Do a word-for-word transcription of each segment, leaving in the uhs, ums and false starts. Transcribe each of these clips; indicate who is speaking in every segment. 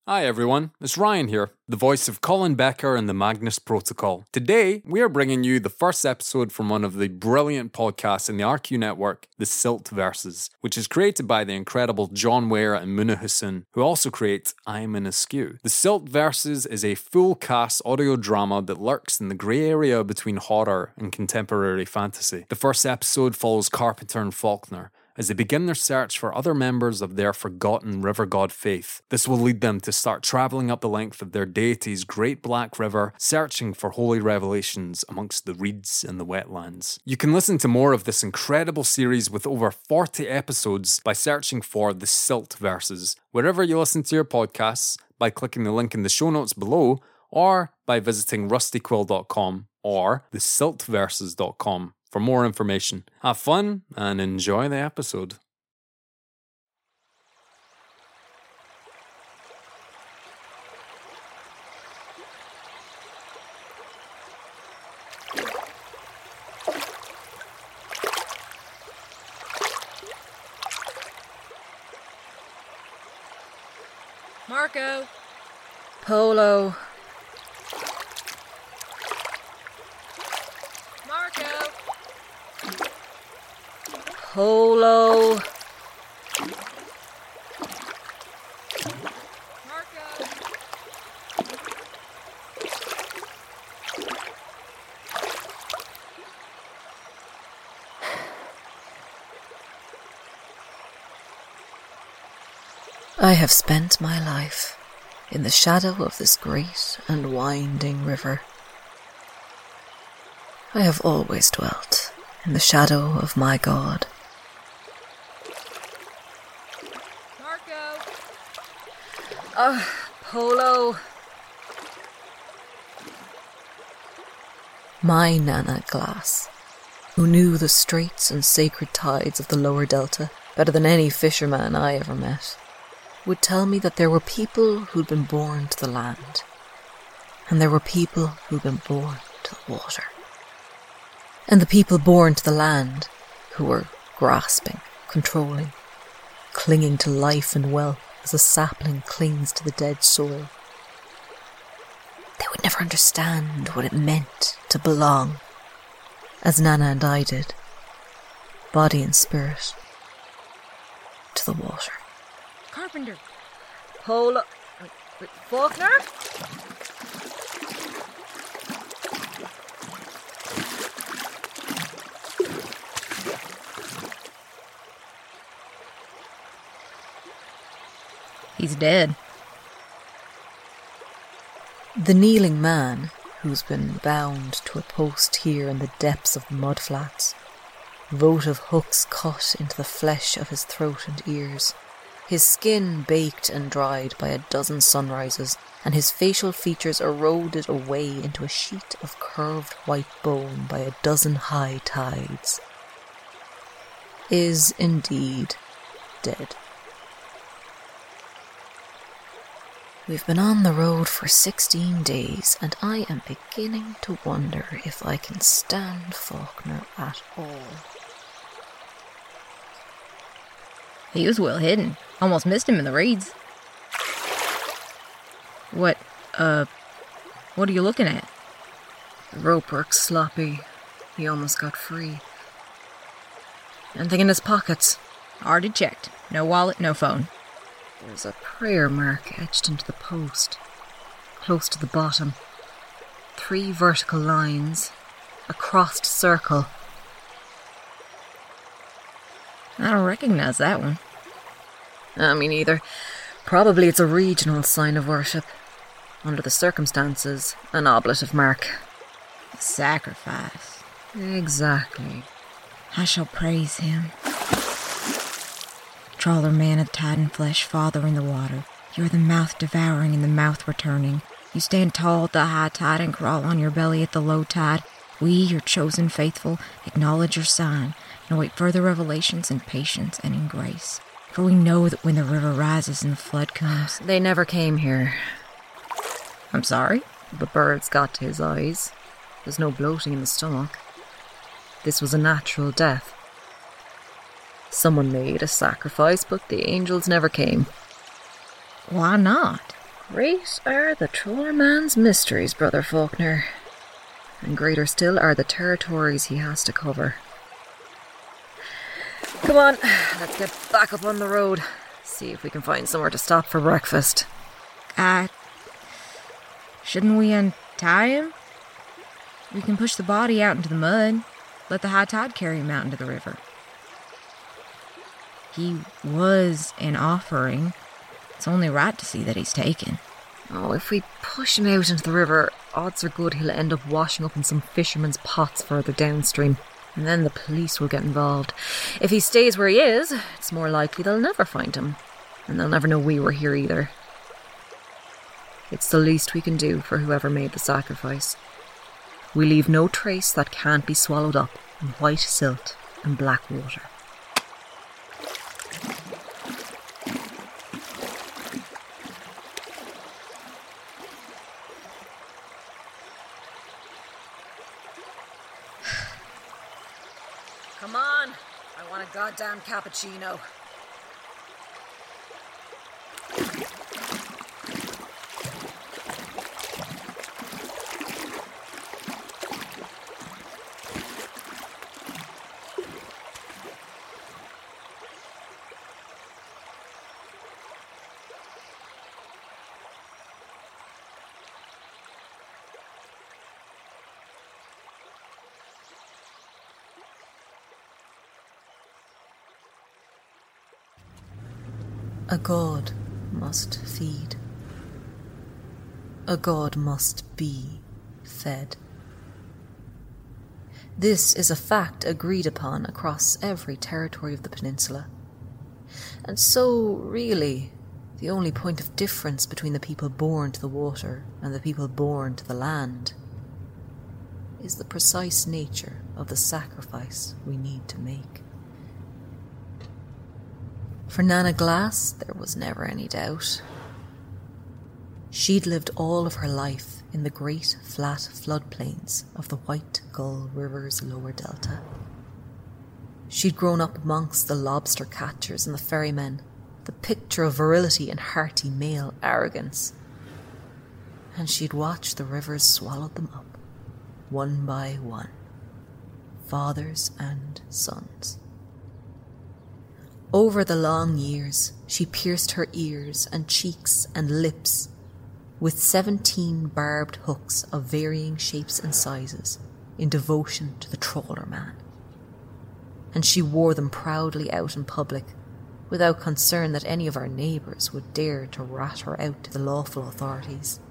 Speaker 1: Hi everyone, it's Ryan here, the voice of Colin Becker and the Magnus Protocol. Today, we are bringing you the first episode from one of the brilliant podcasts in the R Q network, The Silt Verses, which is created by the incredible John Ware and Muna Hussain, who also create I'm in Askew. The Silt Verses is a full-cast audio drama that lurks in the grey area between horror and contemporary fantasy. The first episode follows Carpenter and Faulkner as they begin their search for other members of their forgotten river god faith. This will lead them to start travelling up the length of their deity's Great Black River, searching for holy revelations amongst the reeds and the wetlands. You can listen to more of this incredible series with over forty episodes by searching for The Silt Verses, wherever you listen to your podcasts, by clicking the link in the show notes below, or by visiting rusty quill dot com or the silt verses dot com. For more information. Have fun and enjoy the episode.
Speaker 2: Marco.
Speaker 3: Polo.
Speaker 2: Marco.
Speaker 3: Polo.
Speaker 2: Marco.
Speaker 3: I have spent my life in the shadow of this great and winding river. I have always dwelt in the shadow of my God.
Speaker 2: Marco.
Speaker 3: Ah, uh, Polo. My Nana Glass, who knew the straits and sacred tides of the lower delta better than any fisherman I ever met, would tell me that there were people who'd been born to the land, and there were people who'd been born to the water. And the people born to the land, who were grasping, controlling, clinging to life and wealth as a sapling clings to the dead soil. They would never understand what it meant to belong, as Nana and I did, body and spirit, to the water.
Speaker 2: Carpenter.
Speaker 3: Polo. Wait, wait, Faulkner?
Speaker 2: He's dead.
Speaker 3: The kneeling man, who's been bound to a post here in the depths of the mudflats, votive hooks cut into the flesh of his throat and ears, his skin baked and dried by a dozen sunrises, and his facial features eroded away into a sheet of curved white bone by a dozen high tides, is indeed dead. We've been on the road for sixteen days, and I am beginning to wonder if I can stand Faulkner at all.
Speaker 2: He was well hidden. Almost missed him in the reeds. What, uh, what are you looking at?
Speaker 3: The rope works sloppy. He almost got free. Anything in his pockets?
Speaker 2: Already checked. No wallet, no phone.
Speaker 3: There's a prayer mark etched into the post, close to the bottom. Three vertical lines, a crossed circle.
Speaker 2: I don't recognize that one.
Speaker 3: Uh, me neither. Probably it's a regional sign of worship. Under the circumstances, an oblative mark.
Speaker 2: A sacrifice.
Speaker 3: Exactly.
Speaker 2: I shall praise him. Trawler man of tide and flesh, father in the water. You are the mouth devouring and the mouth returning. You stand tall at the high tide and crawl on your belly at the low tide. We, your chosen faithful, acknowledge your sign and await further revelations in patience and in grace. For we know that when the river rises and the flood comes...
Speaker 3: They never came here.
Speaker 2: I'm sorry?
Speaker 3: The birds got to his eyes. There's no bloating in the stomach. This was a natural death. Someone made a sacrifice, but the angels never came.
Speaker 2: Why not?
Speaker 3: Great are the Trollerman's mysteries, Brother Faulkner. And greater still are the territories he has to cover. Come on, let's get back up on the road. See if we can find somewhere to stop for breakfast.
Speaker 2: Uh, shouldn't we untie him? We can push the body out into the mud. Let the high tide carry him out into the river. He was an offering. It's only right to see that he's taken.
Speaker 3: Oh, if we push him out into the river, odds are good he'll end up washing up in some fishermen's pots further downstream. And then the police will get involved. If he stays where he is, it's more likely they'll never find him. And they'll never know we were here either. It's the least we can do for whoever made the sacrifice. We leave no trace that can't be swallowed up in white silt and black water. Come on, I want a goddamn cappuccino. A god must feed. A god must be fed. This is a fact agreed upon across every territory of the peninsula. And so, really, the only point of difference between the people born to the water and the people born to the land is the precise nature of the sacrifice we need to make. For Nana Glass, there was never any doubt. She'd lived all of her life in the great flat floodplains of the White Gull River's lower delta. She'd grown up amongst the lobster catchers and the ferrymen, the picture of virility and hearty male arrogance. And she'd watched the rivers swallow them up, one by one, fathers and sons. Over the long years, she pierced her ears and cheeks and lips with seventeen barbed hooks of varying shapes and sizes in devotion to the trawler man. And she wore them proudly out in public, without concern that any of our neighbours would dare to rat her out to the lawful authorities.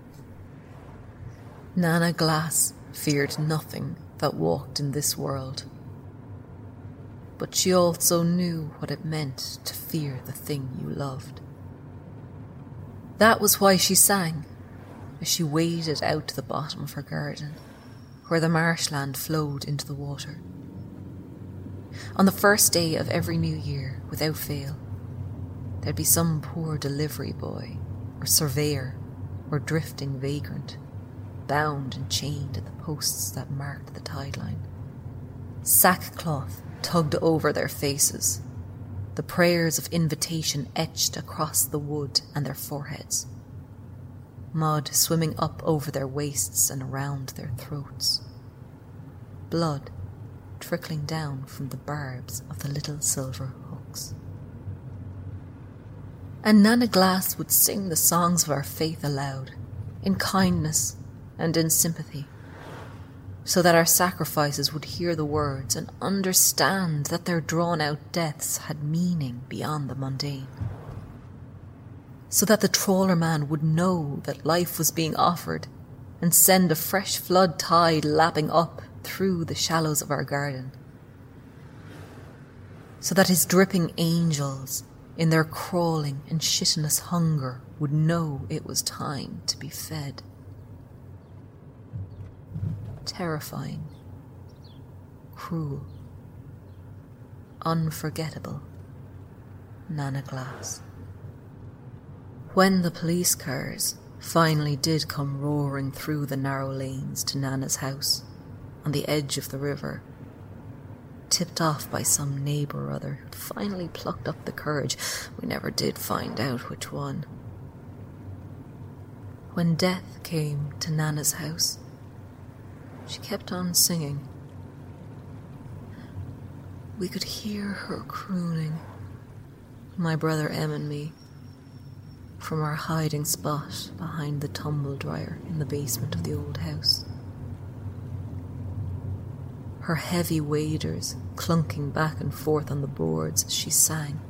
Speaker 3: Nana Glass feared nothing that walked in this world. But she also knew what it meant to fear the thing you loved. That was why she sang, as she waded out to the bottom of her garden, where the marshland flowed into the water. On the first day of every new year, without fail, there'd be some poor delivery boy, or surveyor, or drifting vagrant, bound and chained at the posts that marked the tide line. Sackcloth tugged over their faces, the prayers of invitation etched across the wood and their foreheads, mud swimming up over their waists and around their throats, blood trickling down from the barbs of the little silver hooks. And Nana Glass would sing the songs of our faith aloud, in kindness and in sympathy, so that our sacrifices would hear the words and understand that their drawn-out deaths had meaning beyond the mundane. So that the trawler man would know that life was being offered and send a fresh flood tide lapping up through the shallows of our garden. So that his dripping angels, in their crawling and chitinous hunger, would know it was time to be fed. Terrifying, cruel, unforgettable Nana Glass. When the police cars finally did come roaring through the narrow lanes to Nana's house on the edge of the river, tipped off by some neighbour or other who'd finally plucked up the courage, we never did find out which one, When death came to Nana's house, she kept on singing. We could hear her crooning, my brother Em and me, from our hiding spot behind the tumble dryer in the basement of the old house. Her heavy waders clunking back and forth on the boards as she sang.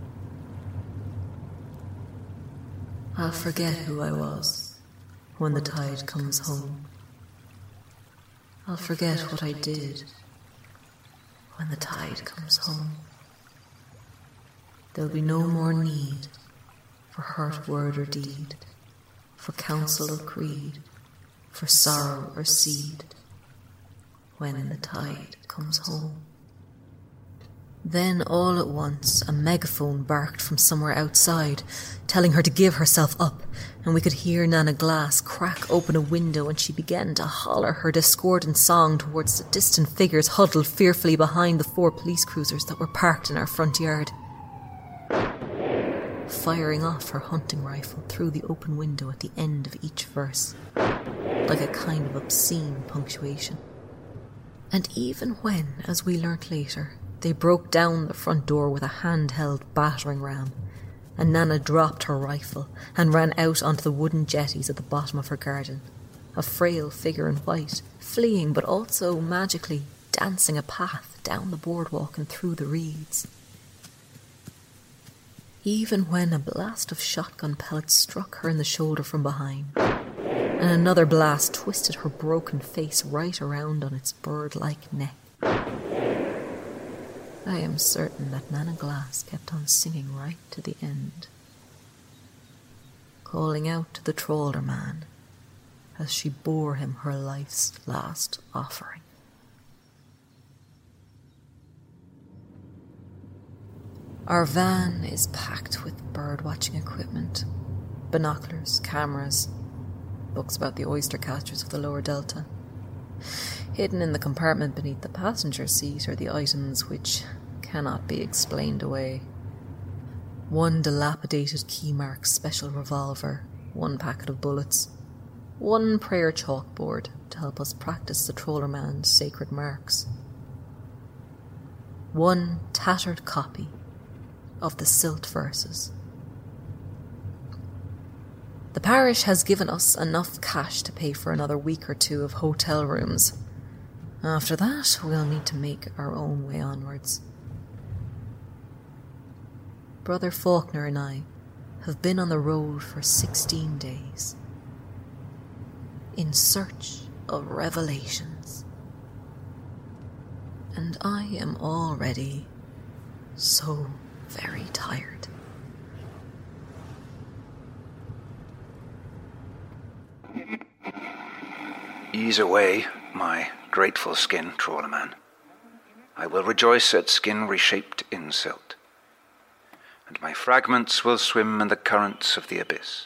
Speaker 3: I'll forget who I was when the tide comes home. I'll forget what I did when the tide comes home. There'll be no more need for hurt word or deed, for counsel or creed, for sorrow or seed, when the tide comes home. Then all at once a megaphone barked from somewhere outside, telling her to give herself up, and we could hear Nana Glass crack open a window, and she began to holler her discordant song towards the distant figures huddled fearfully behind the four police cruisers that were parked in our front yard, firing off her hunting rifle through the open window at the end of each verse, like a kind of obscene punctuation. And even when, as we learnt later, they broke down the front door with a handheld battering ram, and Nana dropped her rifle and ran out onto the wooden jetties at the bottom of her garden, a frail figure in white, fleeing but also magically dancing a path down the boardwalk and through the reeds. Even when a blast of shotgun pellets struck her in the shoulder from behind, and another blast twisted her broken face right around on its bird-like neck, I am certain that Nana Glass kept on singing right to the end, calling out to the trawler man as she bore him her life's last offering. Our van is packed with bird-watching equipment, binoculars, cameras, books about the oyster catchers of the lower delta. Hidden in the compartment beneath the passenger seat are the items which cannot be explained away. One dilapidated Keymark special revolver, one packet of bullets, one prayer chalkboard to help us practice the trawlerman's sacred marks, one tattered copy of the Silt Verses. The parish has given us enough cash to pay for another week or two of hotel rooms. After that, we'll need to make our own way onwards. Brother Faulkner and I have been on the road for sixteen days, in search of revelations. And I am already so very tired.
Speaker 4: Ease away my grateful skin, trawlerman. I will rejoice at skin reshaped in silt, and my fragments will swim in the currents of the abyss.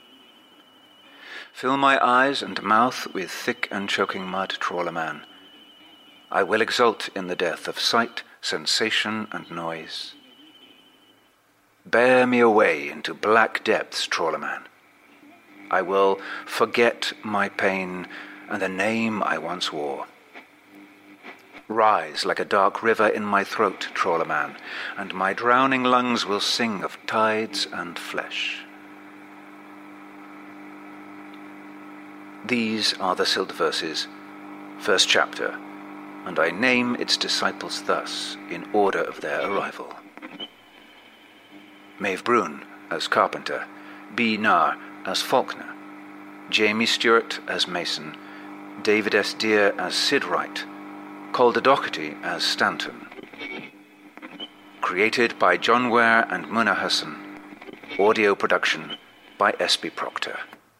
Speaker 4: Fill my eyes and mouth with thick and choking mud, trawlerman. I will exult in the death of sight, sensation, and noise. Bear me away into black depths, trawlerman. I will forget my pain and the name I once wore. Rise like a dark river in my throat, trawlerman, and my drowning lungs will sing of tides and flesh. These are the Silt Verses, first chapter, and I name its disciples thus in order of their arrival. Maeve Brune as Carpenter, B. Nahr as Faulkner, Jamie Stewart as Mason, David S. Deere as Sid Wright, Calder Doherty as Stanton. Created by John Ware and Muna Hassan. Audio production by S B Proctor.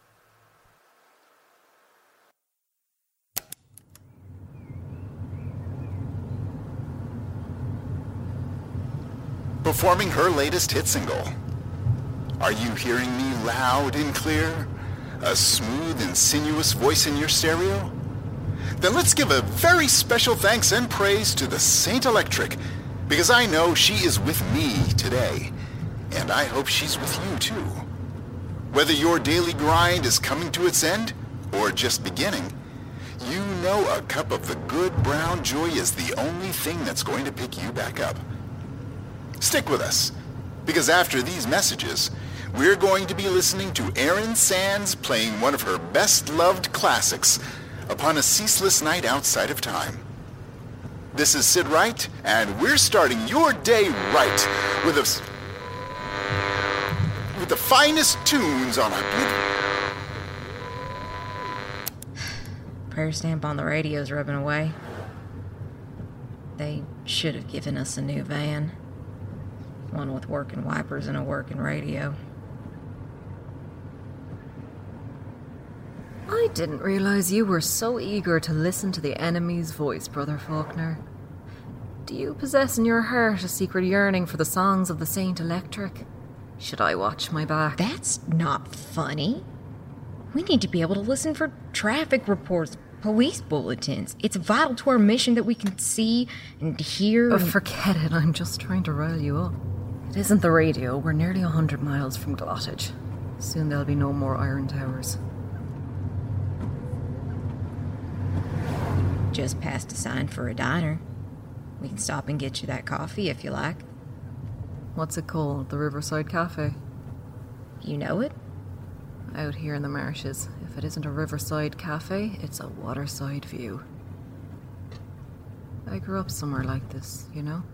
Speaker 5: Performing her latest hit single. Are you hearing me loud and clear? A smooth and sinuous voice in your stereo? Then let's give a very special thanks and praise to the Saint Electric, because I know she is with me today, and I hope she's with you too. Whether your daily grind is coming to its end or just beginning, you know a cup of the good brown joy is the only thing that's going to pick you back up. Stick with us, because after these messages, we're going to be listening to Erin Sands playing one of her best-loved classics upon a ceaseless night outside of time. This is Sid Wright, and we're starting your day right with a, with the finest tunes on a...
Speaker 2: Prayer stamp on the radio's rubbing away. They should have given us a new van. One with working wipers and a working radio.
Speaker 3: I didn't realize you were so eager to listen to the enemy's voice, Brother Faulkner. Do you possess in your heart a secret yearning for the songs of the Saint Electric? Should I watch my back?
Speaker 2: That's not funny. We need to be able to listen for traffic reports, police bulletins. It's vital to our mission that we can see and hear.
Speaker 3: Oh,
Speaker 2: and...
Speaker 3: forget it. I'm just trying to rile you up. It isn't the radio. We're nearly a hundred miles from Glottage. Soon there'll be no more iron towers.
Speaker 2: Just passed a sign for a diner. We can stop and get you that coffee if you like.
Speaker 3: What's it called? The Riverside Cafe?
Speaker 2: You know it?
Speaker 3: Out here in the marshes. If it isn't a riverside cafe, it's a waterside view. I grew up somewhere like this, you know?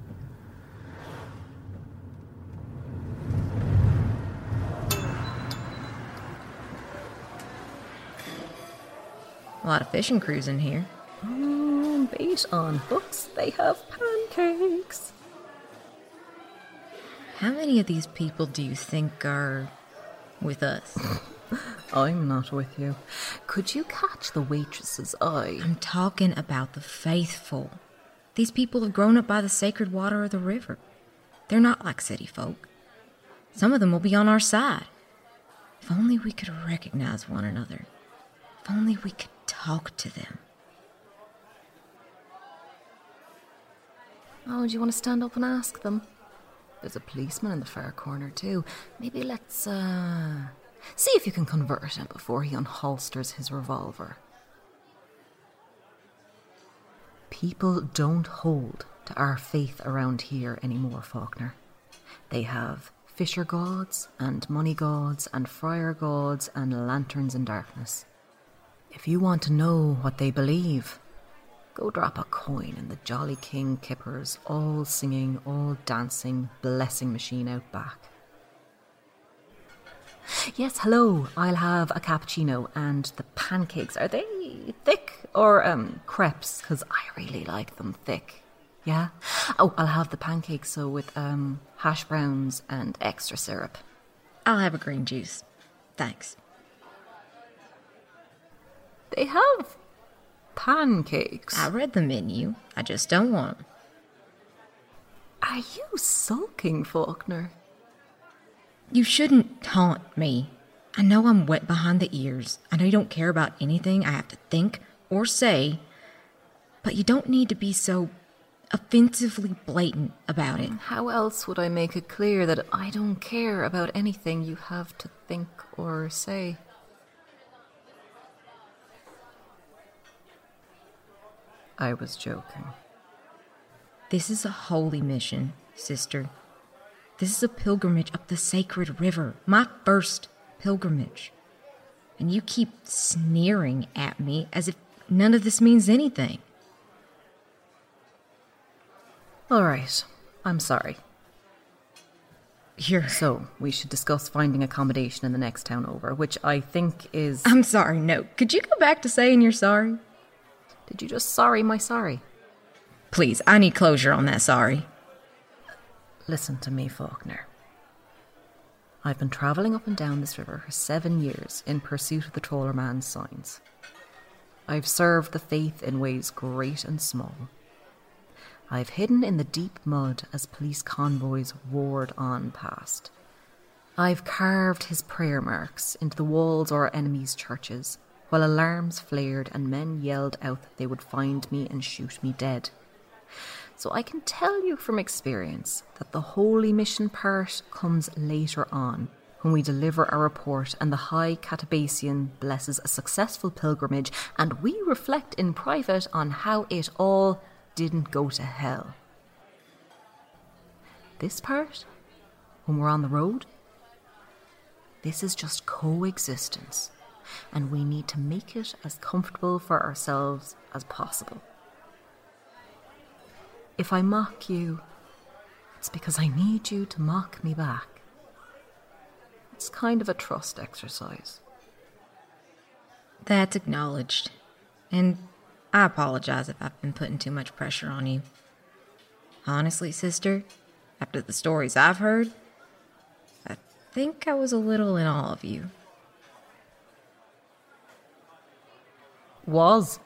Speaker 2: A lot of fishing crews in here.
Speaker 3: Mm, bait on hooks, they have pancakes.
Speaker 2: How many of these people do you think are with us?
Speaker 3: I'm not with you. Could you catch the waitress's eye?
Speaker 2: I'm talking about the faithful. These people have grown up by the sacred water of the river. They're not like city folk. Some of them will be on our side. If only we could recognize one another. If only we could talk to them.
Speaker 3: Oh, do you want to stand up and ask them? There's a policeman in the far corner too. Maybe let's, uh... see if you can convert him before he unholsters his revolver. People don't hold to our faith around here anymore, Faulkner. They have fisher gods and money gods and friar gods and lanterns in darkness. If you want to know what they believe, go drop a coin in the Jolly King Kipper's all singing, all dancing, blessing machine out back. Yes, hello. I'll have a cappuccino and the pancakes. Are they thick or um crepes? Because I really like them thick. Yeah? Oh, I'll have the pancakes so with um hash browns and extra syrup.
Speaker 2: I'll have a green juice. Thanks.
Speaker 3: They have pancakes.
Speaker 2: I read the menu. I just don't want them.
Speaker 3: Are you sulking, Faulkner?
Speaker 2: You shouldn't taunt me. I know I'm wet behind the ears. I know you don't care about anything I have to think or say, but you don't need to be so offensively blatant about it.
Speaker 3: How else would I make it clear that I don't care about anything you have to think or say? I was joking.
Speaker 2: This is a holy mission, sister. This is a pilgrimage up the sacred river. My first pilgrimage. And you keep sneering at me as if none of this means anything.
Speaker 3: All right. I'm sorry.
Speaker 2: You're...
Speaker 3: So, we should discuss finding accommodation in the next town over, which I think is...
Speaker 2: I'm sorry, no. Could you go back to saying you're sorry?
Speaker 3: Did you just sorry my sorry?
Speaker 2: Please, I need closure on that sorry.
Speaker 3: Listen to me, Faulkner. I've been travelling up and down this river for seven years in pursuit of the trawlerman's signs. I've served the faith in ways great and small. I've hidden in the deep mud as police convoys roared on past. I've carved his prayer marks into the walls of our enemies' churches, while alarms flared and men yelled out that they would find me and shoot me dead. So I can tell you from experience that the holy mission part comes later on, when we deliver our report and the High Catabacian blesses a successful pilgrimage and we reflect in private on how it all didn't go to hell. This part, when we're on the road, this is just coexistence, and we need to make it as comfortable for ourselves as possible. If I mock you, it's because I need you to mock me back. It's kind of a trust exercise.
Speaker 2: That's acknowledged. And I apologize if I've been putting too much pressure on you. Honestly, sister, after the stories I've heard, I think I was a little in awe of you.
Speaker 3: Was?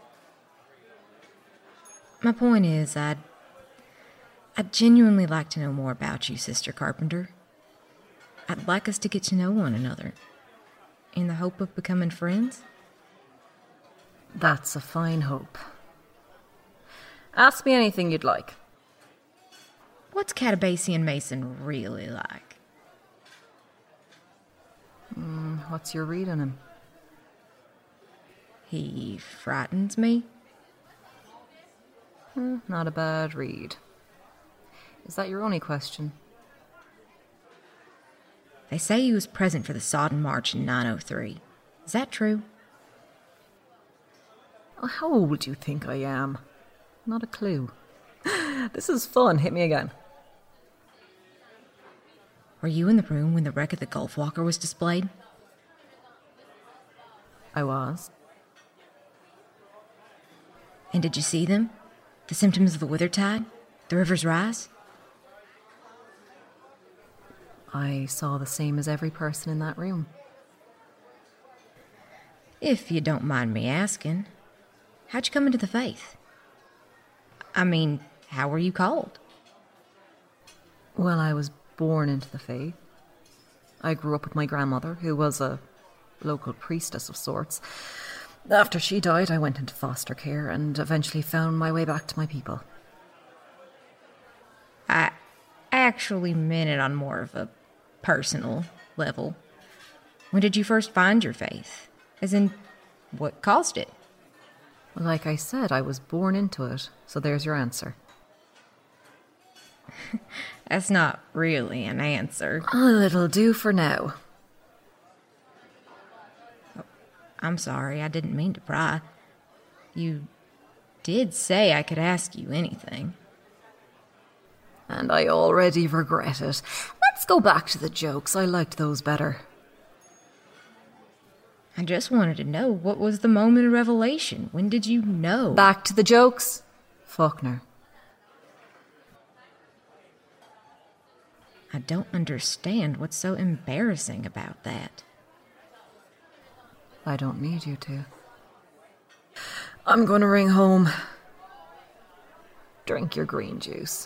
Speaker 2: My point is, I'd, I'd genuinely like to know more about you, Sister Carpenter. I'd like us to get to know one another, in the hope of becoming friends.
Speaker 3: That's a fine hope. Ask me anything you'd like.
Speaker 2: What's Catabacian Mason really like?
Speaker 3: Mm, what's your read on him?
Speaker 2: He frightens me.
Speaker 3: Hmm, not a bad read. Is that your only question?
Speaker 2: They say he was present for the Sodden March in nine oh three. Is that true?
Speaker 3: Oh, how old do you think I am? Not a clue. This is fun. Hit me again.
Speaker 2: Were you in the room when the wreck of the Gulf Walker was displayed?
Speaker 3: I was.
Speaker 2: And did you see them? The symptoms of the wither tide? The river's rise?
Speaker 3: I saw the same as every person in that room.
Speaker 2: If you don't mind me asking, how'd you come into the faith? I mean, how were you called?
Speaker 3: Well, I was born into the faith. I grew up with my grandmother, who was a local priestess of sorts. After she died, I went into foster care and eventually found my way back to my people.
Speaker 2: I actually meant it on more of a personal level. When did you first find your faith? As in, what caused it?
Speaker 3: Like I said, I was born into it, so there's your answer.
Speaker 2: That's not really an answer.
Speaker 3: Oh, it'll do for now.
Speaker 2: I'm sorry, I didn't mean to pry. You did say I could ask you anything.
Speaker 3: And I already regret it. Let's go back to the jokes. I liked those better.
Speaker 2: I just wanted to know, what was the moment of revelation? When did you know?
Speaker 3: Back to the jokes? Faulkner.
Speaker 2: I don't understand what's so embarrassing about that.
Speaker 3: I don't need you to. I'm going to ring home. Drink your green juice.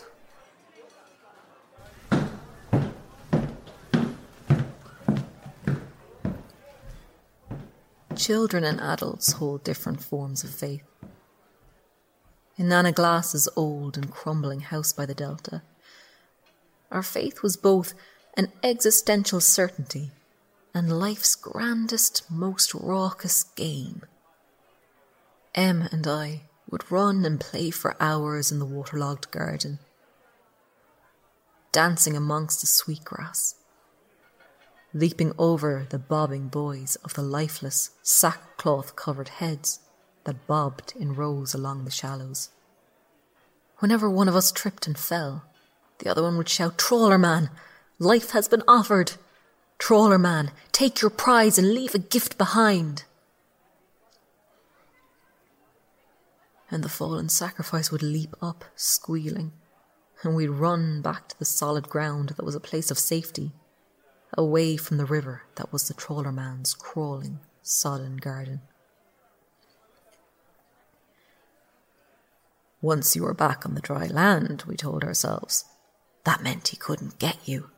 Speaker 3: Children and adults hold different forms of faith. In Nana Glass's old and crumbling house by the Delta, our faith was both an existential certainty and life's grandest, most raucous game. Em and I would run and play for hours in the waterlogged garden, dancing amongst the sweetgrass, leaping over the bobbing boys of the lifeless, sackcloth-covered heads that bobbed in rows along the shallows. Whenever one of us tripped and fell, the other one would shout, "Trawler man, life has been offered. Trawler man, take your prize and leave a gift behind." And the fallen sacrifice would leap up, squealing, and we'd run back to the solid ground that was a place of safety, away from the river that was the trawler man's crawling, sodden garden. Once you were back on the dry land, we told ourselves, that meant he couldn't get you.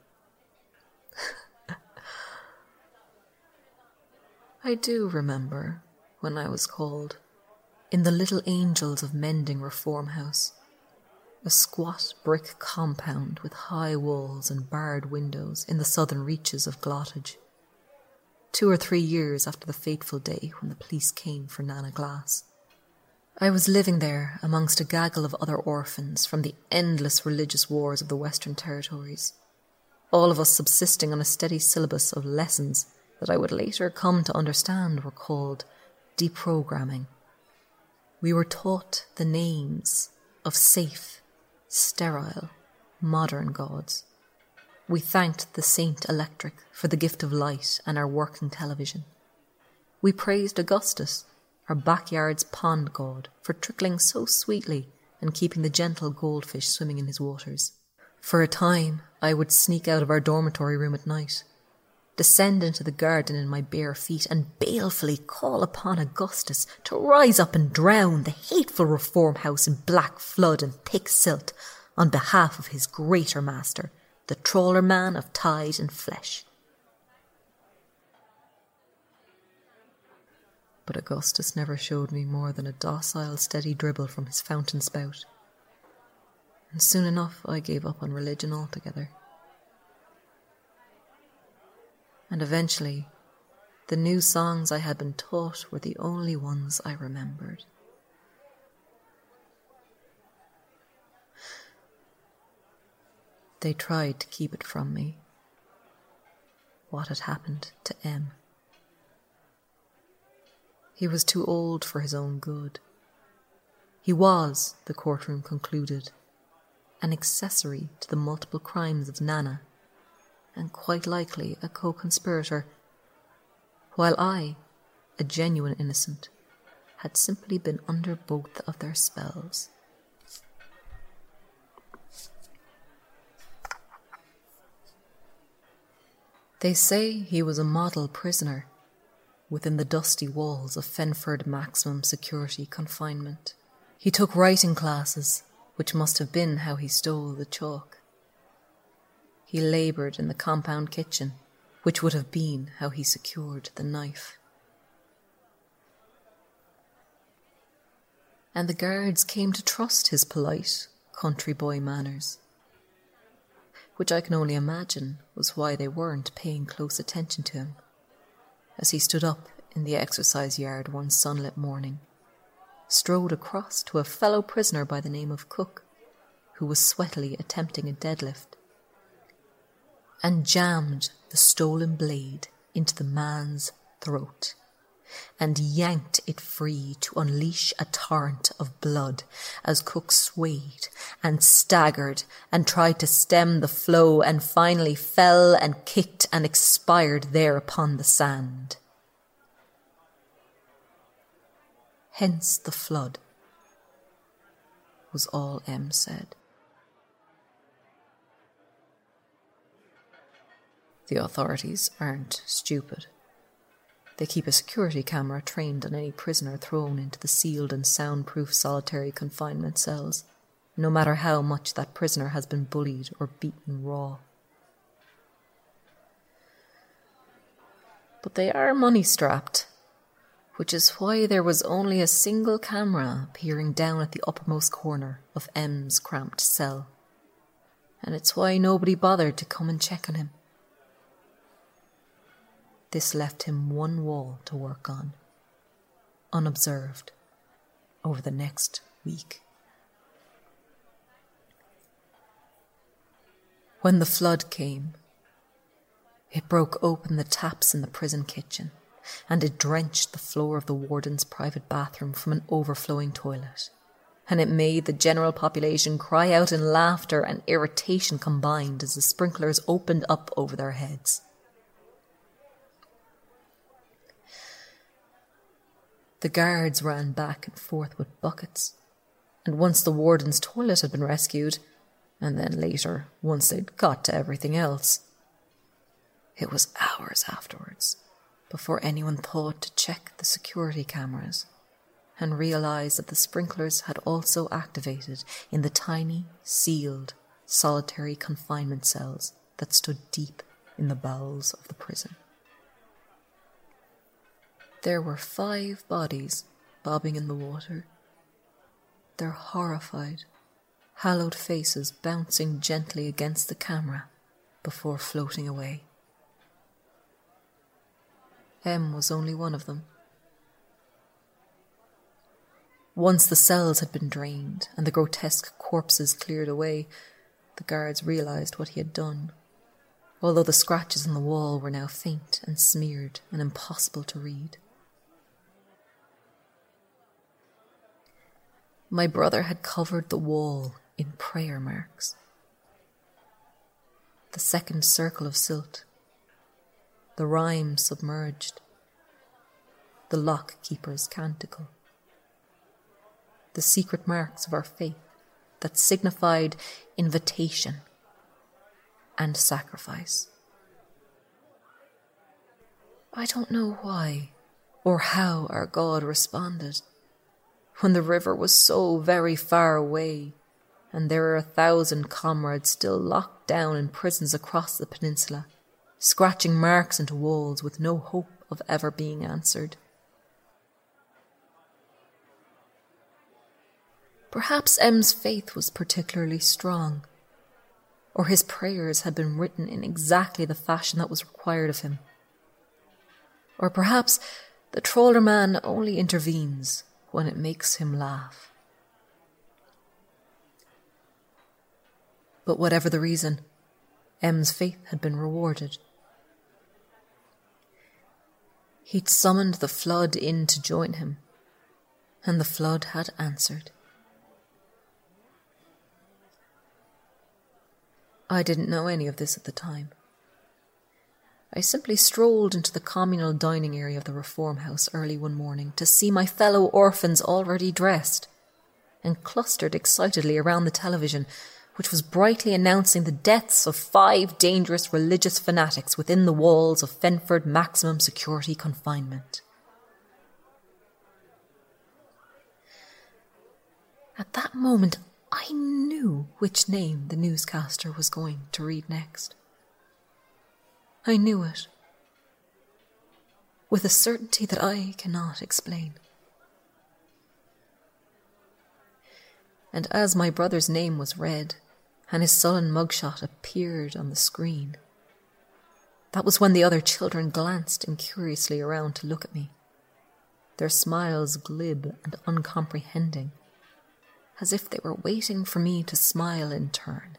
Speaker 3: I do remember when I was called in the Little Angels of Mending Reform House, A squat brick compound with high walls and barred windows in the southern reaches of Glottage. Two or three years after the fateful day when the police came for Nana Glass. I was living there amongst a gaggle of other orphans from the endless religious wars of the Western Territories, all of us subsisting on a steady syllabus of lessons that I would later come to understand were called deprogramming. We were taught the names of safe, sterile, modern gods. We thanked the Saint Electric for the gift of light and our working television. We praised Augustus, our backyard's pond god, for trickling so sweetly and keeping the gentle goldfish swimming in his waters. For a time, I would sneak out of our dormitory room at night, descend into the garden in my bare feet, and balefully call upon Augustus to rise up and drown the hateful reform house in black flood and thick silt on behalf of his greater master, the trawler man of tide and flesh. But Augustus never showed me more than a docile, steady dribble from his fountain spout. And soon enough I gave up on religion altogether. And eventually, the new songs I had been taught were the only ones I remembered. They tried to keep it from me, what had happened to M. He was too old for his own good. He was, the courtroom concluded, an accessory to the multiple crimes of Nana, and quite likely a co-conspirator, while I, a genuine innocent, had simply been under both of their spells. They say he was a model prisoner within the dusty walls of Fenford maximum security confinement. He took writing classes, which must have been how he stole the chalk. He laboured in the compound kitchen, which would have been how he secured the knife. And the guards came to trust his polite, country boy manners, which I can only imagine was why they weren't paying close attention to him, as he stood up in the exercise yard one sunlit morning, strode across to a fellow prisoner by the name of Cook, who was sweatily attempting a deadlift, and jammed the stolen blade into the man's throat, and yanked it free to unleash a torrent of blood as Cook swayed and staggered and tried to stem the flow and finally fell and kicked and expired there upon the sand. Hence the flood, was all M said. The authorities aren't stupid. They keep a security camera trained on any prisoner thrown into the sealed and soundproof solitary confinement cells, no matter how much that prisoner has been bullied or beaten raw. But they are money-strapped, which is why there was only a single camera peering down at the uppermost corner of M's cramped cell. And it's why nobody bothered to come and check on him. This left him one wall to work on, unobserved, over the next week. When the flood came, it broke open the taps in the prison kitchen, and it drenched the floor of the warden's private bathroom from an overflowing toilet, and it made the general population cry out in laughter and irritation combined as the sprinklers opened up over their heads. The guards ran back and forth with buckets, and once the warden's toilet had been rescued, and then later, once they'd got to everything else, it was hours afterwards before anyone thought to check the security cameras and realise that the sprinklers had also activated in the tiny, sealed, solitary confinement cells that stood deep in the bowels of the prison. There were five bodies bobbing in the water. They're horrified, hallowed faces bouncing gently against the camera before floating away. Em was only one of them. Once the cells had been drained and the grotesque corpses cleared away, the guards realised what he had done, although the scratches on the wall were now faint and smeared and impossible to read. My brother had covered the wall in prayer marks. The second circle of silt, the rhyme submerged, the lock-keeper's canticle, the secret marks of our faith that signified invitation and sacrifice. I don't know why or how our God responded when the river was so very far away and there are a thousand comrades still locked down in prisons across the peninsula, scratching marks into walls with no hope of ever being answered. Perhaps Em's faith was particularly strong, or his prayers had been written in exactly the fashion that was required of him. Or perhaps the trawler man only intervenes when it makes him laugh. But whatever the reason, Em's faith had been rewarded. He'd summoned the flood in to join him, and the flood had answered. I didn't know any of this at the time. I simply strolled into the communal dining area of the Reform House early one morning to see my fellow orphans already dressed and clustered excitedly around the television, which was brightly announcing the deaths of five dangerous religious fanatics within the walls of Fenford maximum security confinement. At that moment, I knew which name the newscaster was going to read next. I knew it, with a certainty that I cannot explain. And as my brother's name was read, and his sullen mugshot appeared on the screen, that was when the other children glanced incuriously around to look at me, their smiles glib and uncomprehending, as if they were waiting for me to smile in turn.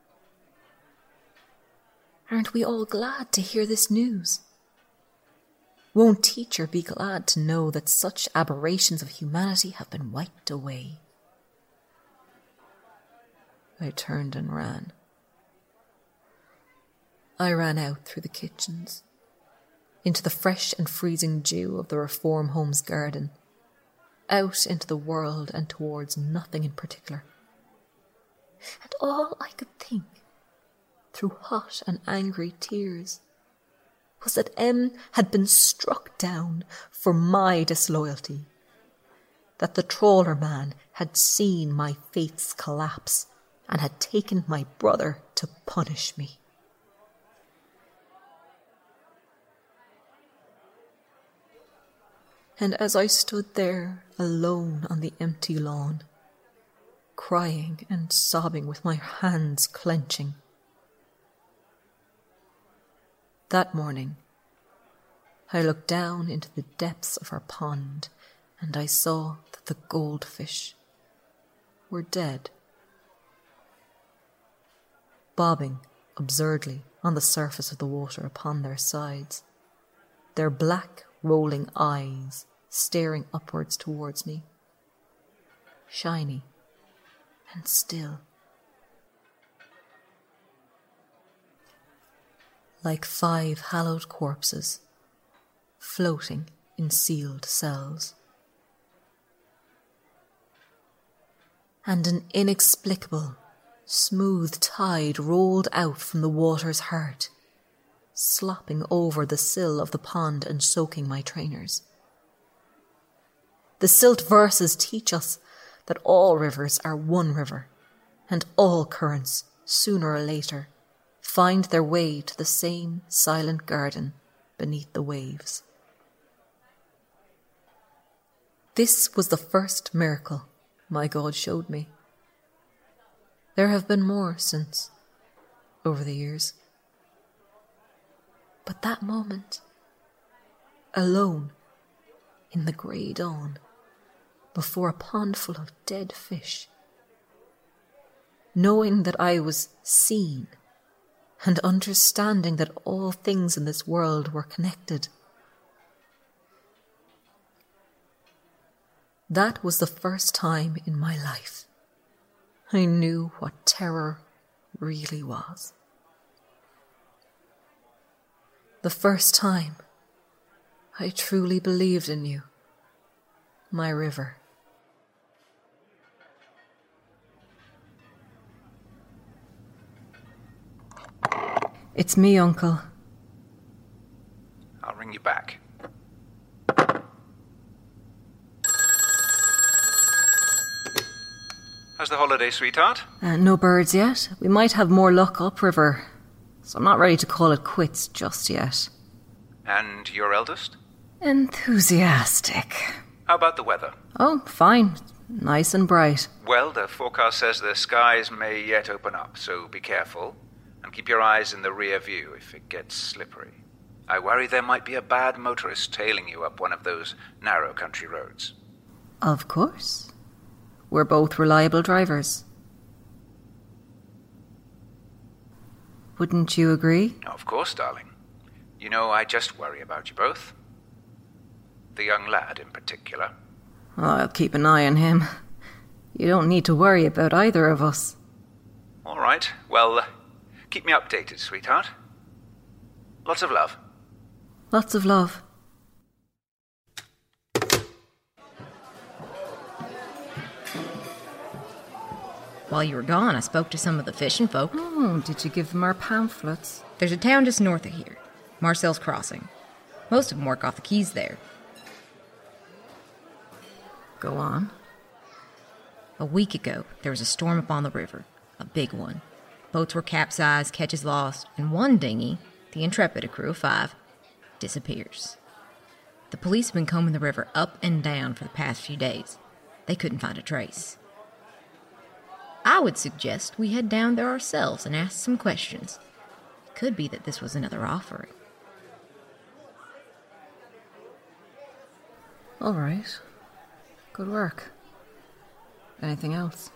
Speaker 3: Aren't we all glad to hear this news? Won't teacher be glad to know that such aberrations of humanity have been wiped away? I turned and ran. I ran out through the kitchens, into the fresh and freezing dew of the Reform Home's garden, out into the world and towards nothing in particular. And all I could think, through hot and angry tears, was that Em had been struck down for my disloyalty, that the trawler man had seen my faith's collapse and had taken my brother to punish me. And as I stood there alone on the empty lawn, crying and sobbing with my hands clenching, that morning I looked down into the depths of our pond and I saw that the goldfish were dead, bobbing absurdly on the surface of the water upon their sides, their black rolling eyes staring upwards towards me, shiny and still, like five hallowed corpses floating in sealed cells. And an inexplicable, smooth tide rolled out from the water's heart, slopping over the sill of the pond and soaking my trainers. The silt verses teach us that all rivers are one river, and all currents, sooner or later, find their way to the same silent garden beneath the waves. This was the first miracle my God showed me. There have been more since, over the years. But that moment, alone, in the grey dawn, before a pond full of dead fish, knowing that I was seen, and understanding that all things in this world were connected, that was the first time in my life I knew what terror really was. The first time I truly believed in you, my river. It's me, Uncle.
Speaker 4: I'll ring you back. How's the holiday, sweetheart?
Speaker 3: Uh, no birds yet. We might have more luck upriver, so I'm not ready to call it quits just yet.
Speaker 4: And your eldest?
Speaker 3: Enthusiastic.
Speaker 4: How about the weather?
Speaker 3: Oh, fine. Nice and bright.
Speaker 4: Well, the forecast says the skies may yet open up, so be careful. And keep your eyes in the rear view if it gets slippery. I worry there might be a bad motorist tailing you up one of those narrow country roads.
Speaker 3: Of course. We're both reliable drivers. Wouldn't you agree?
Speaker 4: Of course, darling. You know, I just worry about you both. The young lad in particular.
Speaker 3: Oh, I'll keep an eye on him. You don't need to worry about either of us.
Speaker 4: All right. Well, uh, keep me updated, sweetheart. Lots of love.
Speaker 3: Lots of love.
Speaker 2: While you were gone, I spoke to some of the fishing folk.
Speaker 3: Oh, did you give them our pamphlets?
Speaker 2: There's a town just north of here, Marcel's Crossing. Most of them work off the quays there.
Speaker 3: Go on.
Speaker 2: A week ago, there was a storm up on the river, a big one. Boats were capsized, catches lost, and one dinghy, the Intrepid, a crew of five, disappears. The police have been combing the river up and down for the past few days. They couldn't find a trace. I would suggest we head down there ourselves and ask some questions. It could be that this was another offering.
Speaker 3: All right. Good work. Anything else?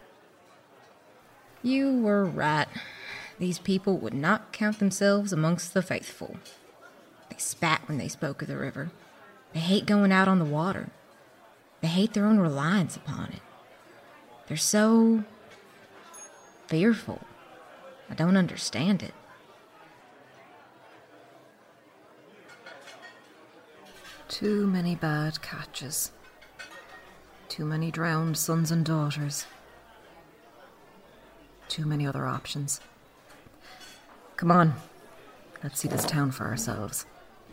Speaker 2: You were right. These people would not count themselves amongst the faithful. They spat when they spoke of the river. They hate going out on the water. They hate their own reliance upon it. They're so fearful. I don't understand it.
Speaker 3: Too many bad catches. Too many drowned sons and daughters. Too many other options. Come on, let's see this town for ourselves.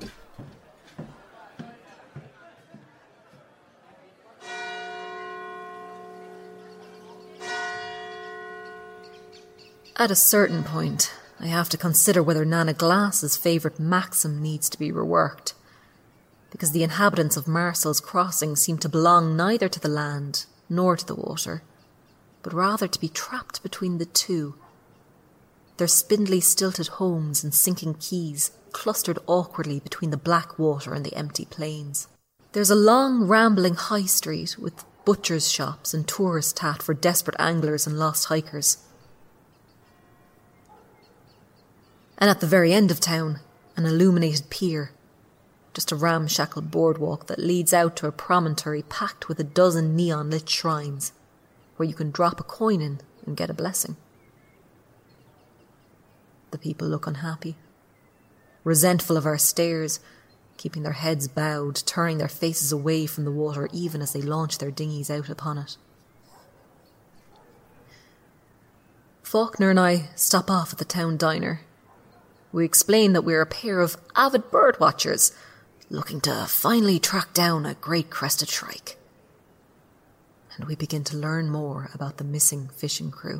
Speaker 3: At a certain point, I have to consider whether Nana Glass's favourite maxim needs to be reworked, because the inhabitants of Marcel's Crossing seem to belong neither to the land nor to the water, but rather to be trapped between the two. Their spindly, stilted homes and sinking quays clustered awkwardly between the black water and the empty plains. There's a long, rambling high street with butchers' shops and tourist tat for desperate anglers and lost hikers. And at the very end of town, an illuminated pier. Just a ramshackle boardwalk that leads out to a promontory packed with a dozen neon-lit shrines, where you can drop a coin in and get a blessing. The people look unhappy, resentful of our stares, keeping their heads bowed, turning their faces away from the water even as they launch their dinghies out upon it. Faulkner and I stop off at the town diner. We explain that we're a pair of avid birdwatchers looking to finally track down a great crested shrike. And we begin to learn more about the missing fishing crew.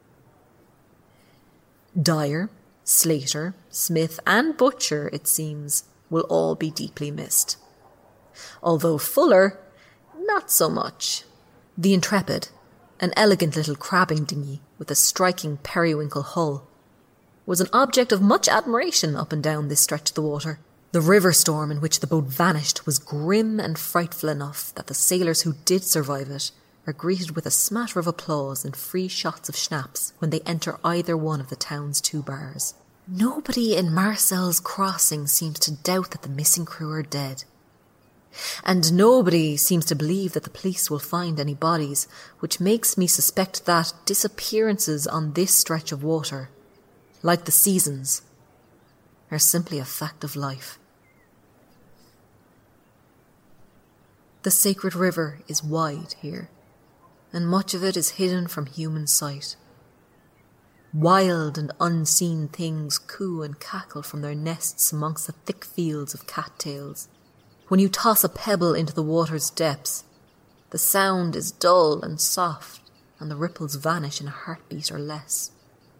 Speaker 3: Dyer, Slater, Smith and Butcher, it seems, will all be deeply missed. Although Fuller, not so much. The Intrepid, an elegant little crabbing dinghy, with a striking periwinkle hull, was an object of much admiration up and down this stretch of the water. The river storm in which the boat vanished was grim and frightful enough that the sailors who did survive it are greeted with a smatter of applause and free shots of schnapps when they enter either one of the town's two bars. Nobody in Marcel's Crossing seems to doubt that the missing crew are dead. And nobody seems to believe that the police will find any bodies, which makes me suspect that disappearances on this stretch of water, like the seasons, are simply a fact of life. The sacred river is wide here, and much of it is hidden from human sight. Wild and unseen things coo and cackle from their nests amongst the thick fields of cattails. When you toss a pebble into the water's depths, the sound is dull and soft, and the ripples vanish in a heartbeat or less.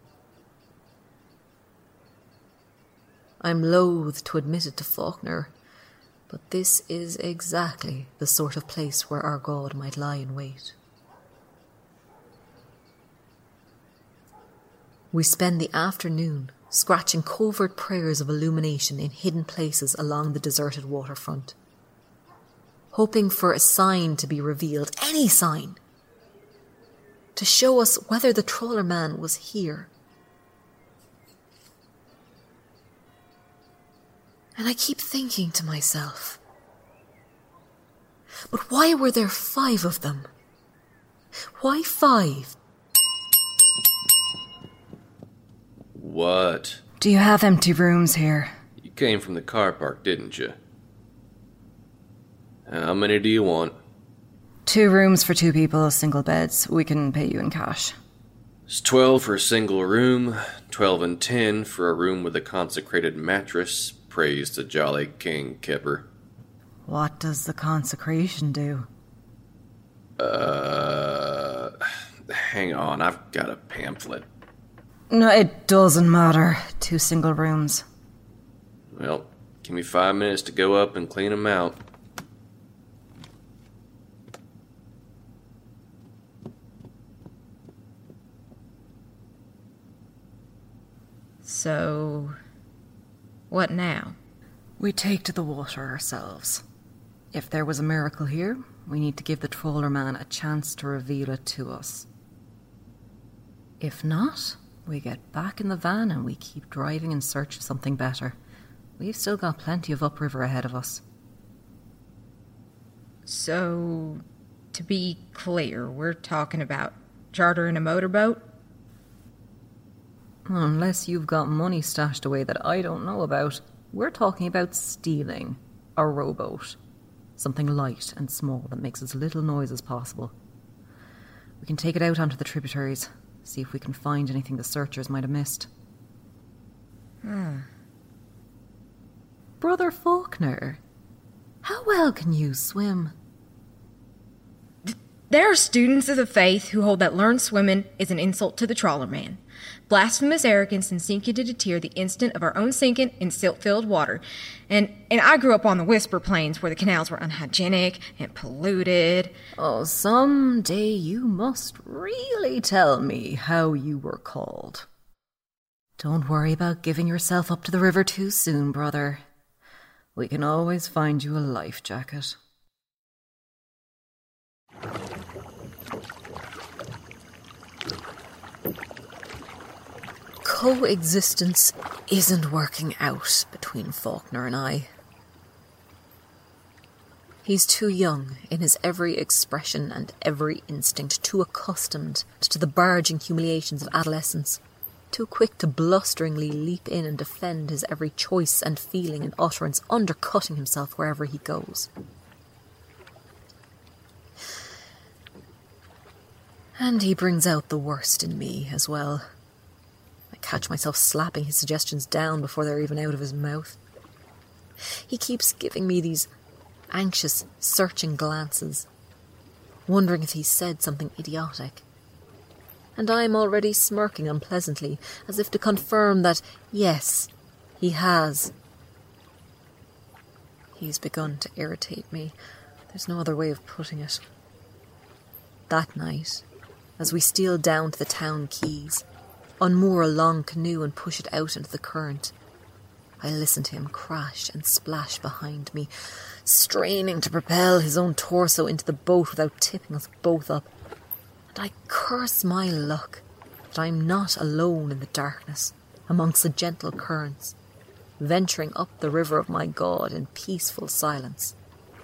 Speaker 3: I'm loath to admit it to Faulkner, but this is exactly the sort of place where our God might lie in wait. We spend the afternoon scratching covert prayers of illumination in hidden places along the deserted waterfront, hoping for a sign to be revealed, any sign, to show us whether the trawler man was here. And I keep thinking to myself, but why were there five of them? Why five?
Speaker 6: What?
Speaker 2: Do you have empty rooms here?
Speaker 6: You came from the car park, didn't you? How many do you want?
Speaker 2: Two rooms for two people, single beds. We can pay you in cash.
Speaker 6: It's twelve for a single room, twelve and ten for a room with a consecrated mattress. Praise the jolly King Kipper.
Speaker 2: What does the consecration do?
Speaker 6: Uh, hang on, I've got a pamphlet.
Speaker 2: No, it doesn't matter. Two single rooms.
Speaker 6: Well, give me five minutes to go up and clean them out.
Speaker 2: So, what now? We take to the water ourselves. If there was a miracle here, we need to give the trawler man a chance to reveal it to us. If not, we get back in the van and we keep driving in search of something better. We've still got plenty of upriver ahead of us.
Speaker 7: So, to be clear, we're talking about chartering a motorboat?
Speaker 2: Unless you've got money stashed away that I don't know about, we're talking about stealing a rowboat. Something light and small that makes as little noise as possible. We can take it out onto the tributaries, see if we can find anything the searchers might have missed.
Speaker 7: Hmm.
Speaker 2: Brother Faulkner, how well can you swim?
Speaker 7: There are students of the faith who hold that learned swimming is an insult to the trawler man. Blasphemous arrogance and sinking to deter the instant of our own sinking in silt-filled water. And and I grew up on the Whisper Plains where the canals were unhygienic and polluted.
Speaker 2: Oh, someday you must really tell me how you were called. Don't worry about giving yourself up to the river too soon, brother. We can always find you a life jacket. Coexistence isn't working out between Faulkner and I. He's too young in his every expression and every instinct, too accustomed to the barging humiliations of adolescence, too quick to blusteringly leap in and defend his every choice and feeling and utterance, undercutting himself wherever he goes. And he brings out the worst in me as well. I catch myself slapping his suggestions down before they're even out of his mouth. He keeps giving me these anxious, searching glances, wondering if he's said something idiotic. And I'm already smirking unpleasantly, as if to confirm that, yes, he has. He's begun to irritate me. There's no other way of putting it. That night,
Speaker 3: as we steal down to the town quays, unmoor a long canoe and push it out into the current. I listen to him crash and splash behind me, straining to propel his own torso into the boat without tipping us both up. And I curse my luck that I am not alone in the darkness, amongst the gentle currents, venturing up the river of my God in peaceful silence.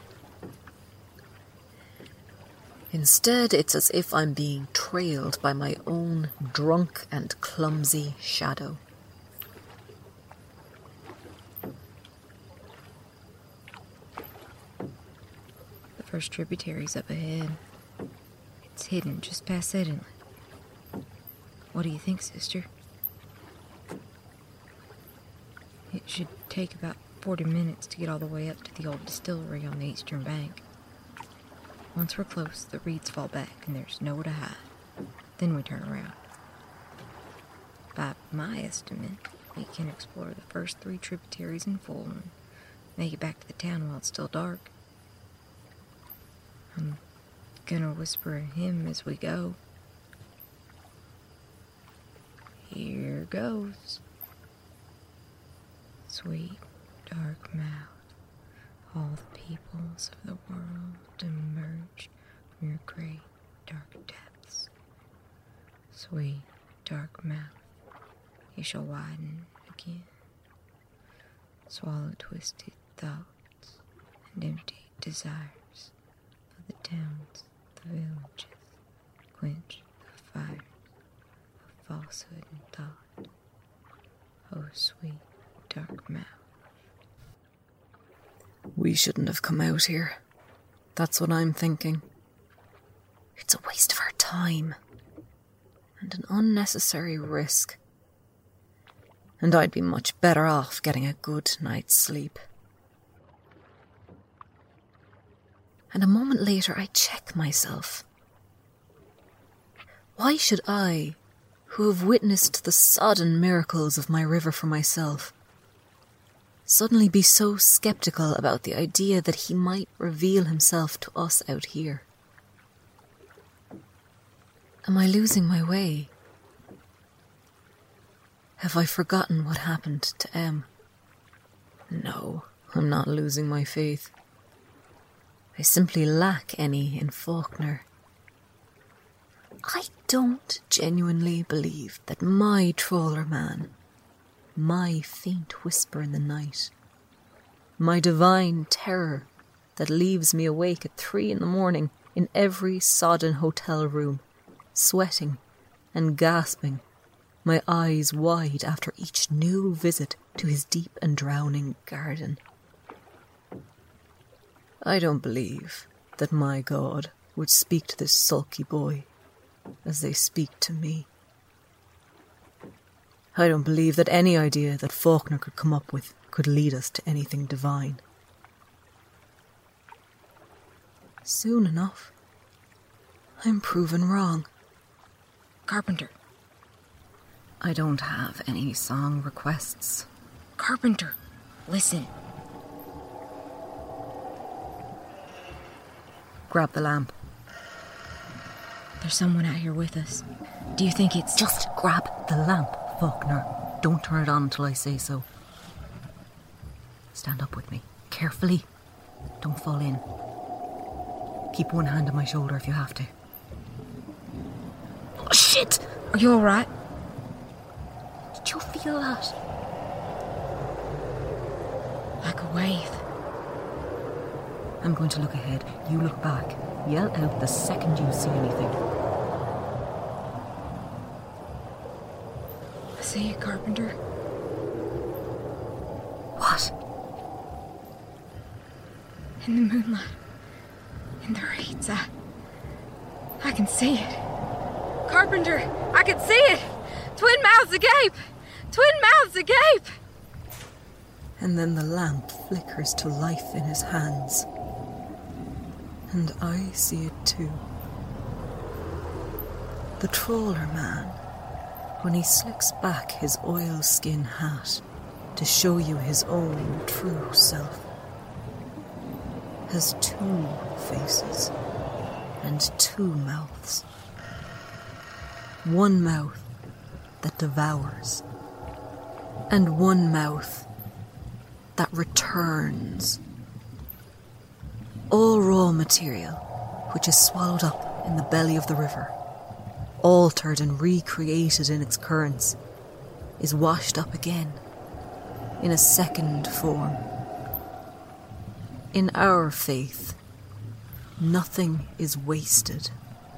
Speaker 3: Instead, it's as if I'm being trailed by my own drunk and clumsy shadow.
Speaker 2: The first tributary's up ahead. It's hidden just past that inlet. What do you think, sister? It should take about forty minutes to get all the way up to the old distillery on the eastern bank. Once we're close, the reeds fall back and there's nowhere to hide. Then we turn around. By my estimate, we can explore the first three tributaries in full and make it back to the town while it's still dark. I'm gonna whisper a hymn as we go. Here goes. Sweet, dark mouth, all the peoples of the world emerge from your great, dark depths. Sweet, dark mouth, you shall widen again. Swallow twisted thoughts and empty desires of the towns, the villages. Quench the fire of falsehood and thought. Oh, sweet, dark mouth.
Speaker 3: We shouldn't have come out here. That's what I'm thinking. It's a waste of our time. And an unnecessary risk. And I'd be much better off getting a good night's sleep. And a moment later I check myself. Why should I, who have witnessed the sodden miracles of my river for myself, suddenly be so sceptical about the idea that he might reveal himself to us out here? Am I losing my way? Have I forgotten what happened to Em? No, I'm not losing my faith. I simply lack any in Faulkner. I don't genuinely believe that my trawler man, my faint whisper in the night, my divine terror that leaves me awake at three in the morning in every sodden hotel room, sweating and gasping, my eyes wide after each new visit to his deep and drowning garden. I don't believe that my God would speak to this sulky boy as they speak to me. I don't believe that any idea that Faulkner could come up with could lead us to anything divine. Soon enough, I'm proven wrong.
Speaker 2: Carpenter.
Speaker 3: I don't have any song requests.
Speaker 2: Carpenter, listen.
Speaker 3: Grab the lamp.
Speaker 2: There's someone out here with us. Do you think it's...
Speaker 3: Just grab the lamp, Faulkner. Don't turn it on until I say so. Stand up with me. Carefully. Don't fall in. Keep one hand on my shoulder if you have to. Oh, shit!
Speaker 2: Are you alright?
Speaker 3: Did you feel that?
Speaker 2: Like a wave.
Speaker 3: I'm going to look ahead. You look back. Yell out the second you see anything.
Speaker 2: I see you, Carpenter.
Speaker 3: What?
Speaker 2: In the moonlight. In the reeds. I... I can see it. Carpenter, I can see it! Twin mouths agape! Twin mouths agape!
Speaker 3: And then the lamp flickers to life in his hands. And I see it too. The trawler man, when he slicks back his oilskin hat to show you his own true self, has two faces and two mouths. One mouth that devours, and one mouth that returns. All raw material, which is swallowed up in the belly of the river, altered and recreated in its currents, is washed up again in a second form. In our faith, nothing is wasted.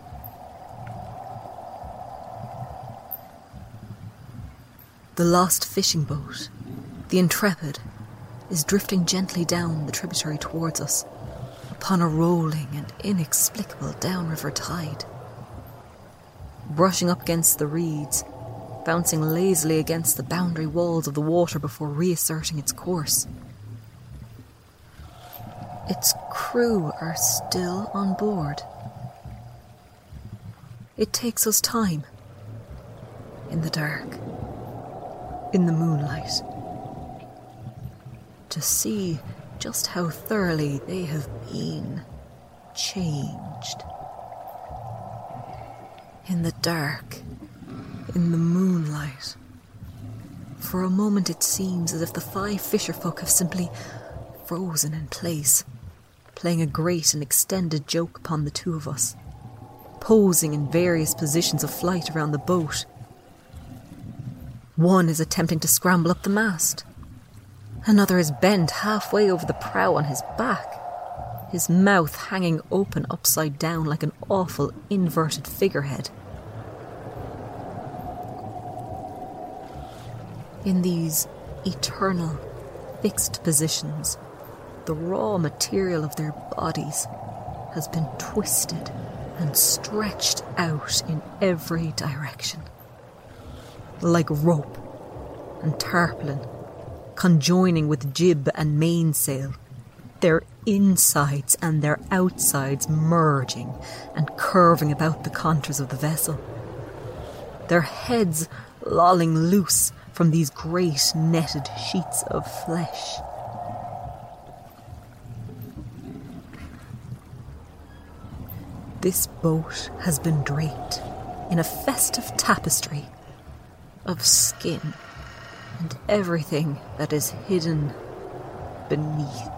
Speaker 3: The lost fishing boat, the Intrepid, is drifting gently down the tributary towards us, upon a rolling and inexplicable downriver tide. Brushing up against the reeds, bouncing lazily against the boundary walls of the water before reasserting its course. Its crew are still on board. It takes us time, in the dark, in the moonlight, to see just how thoroughly they have been changed. In the dark, in the moonlight, for a moment it seems as if the five fisherfolk have simply frozen in place, playing a great and extended joke upon the two of us, posing in various positions of flight around the boat. One is attempting to scramble up the mast. Another is bent halfway over the prow on his back, his mouth hanging open upside down like an awful inverted figurehead. In these eternal, fixed positions, the raw material of their bodies has been twisted and stretched out in every direction. Like rope and tarpaulin, conjoining with jib and mainsail, their insides and their outsides merging and curving about the contours of the vessel. Their heads lolling loose from these great netted sheets of flesh. This boat has been draped in a festive tapestry of skin and everything that is hidden beneath.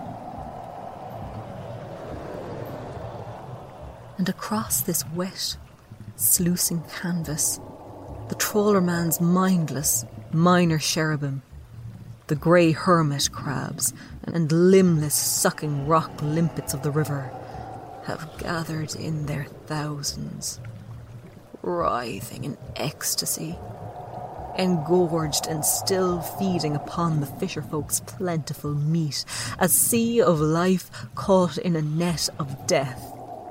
Speaker 3: And across this wet, sluicing canvas, the trawlerman's mindless minor cherubim, the grey hermit crabs and limbless sucking rock limpets of the river have gathered in their thousands, writhing in ecstasy, engorged and still feeding upon the fisherfolk's plentiful meat, a sea of life caught in a net of death.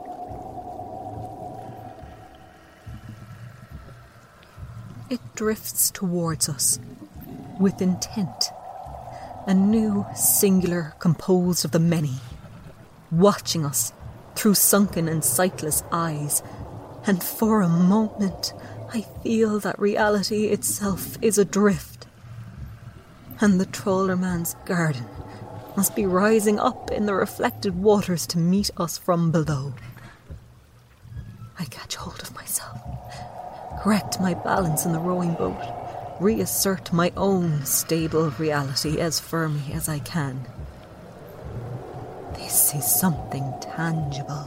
Speaker 3: It drifts towards us with intent, a new singular composed of the many, watching us through sunken and sightless eyes, and for a moment I feel that reality itself is adrift, and the trawlerman's garden must be rising up in the reflected waters to meet us from below. I catch hold of myself, correct my balance in the rowing boat, reassert my own stable reality as firmly as I can. This is something tangible.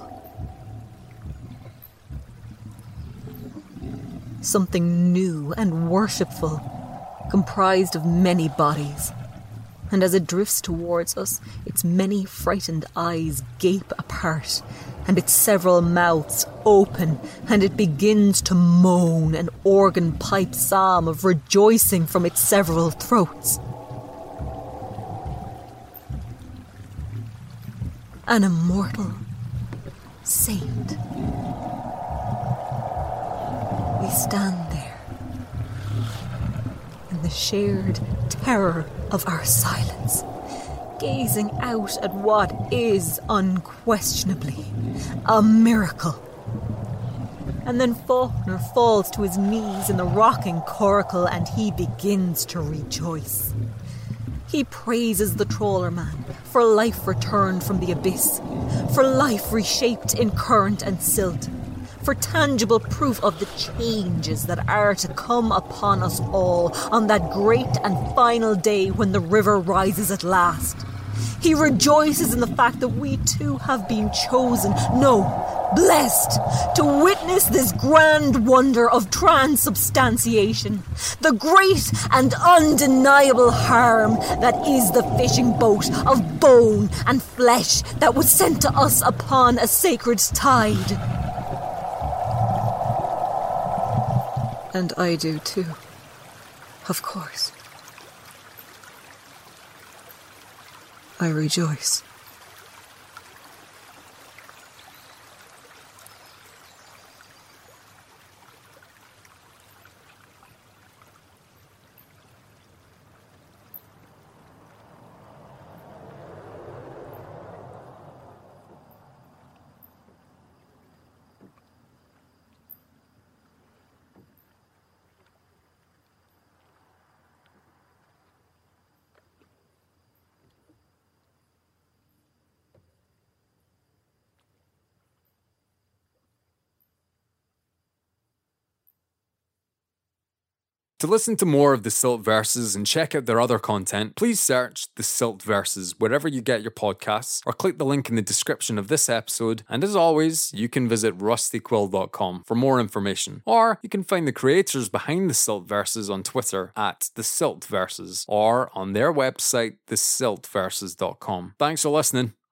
Speaker 3: Something new and worshipful, comprised of many bodies. And as it drifts towards us, its many frightened eyes gape apart, and its several mouths open, and it begins to moan an organ-pipe psalm of rejoicing from its several throats. An immortal saint. We stand there, in the shared terror of our silence, gazing out at what is unquestionably a miracle. And then Faulkner falls to his knees in the rocking coracle and he begins to rejoice. He praises the trawlerman for life returned from the abyss, for life reshaped in current and silt, for tangible proof of the changes that are to come upon us all on that great and final day when the river rises at last. He rejoices in the fact that we too have been chosen, no, blessed, to witness this grand wonder of transubstantiation, the great and undeniable harm that is the fishing boat of bone and flesh that was sent to us upon a sacred tide. And I do too, of course. I rejoice.
Speaker 1: To listen to more of the Silt Verses and check out their other content, please search the Silt Verses wherever you get your podcasts or click the link in the description of this episode. And as always, you can visit rusty quill dot com for more information. Or you can find the creators behind the Silt Verses on Twitter at the Silt Verses or on their website, the silt verses dot com. Thanks for listening.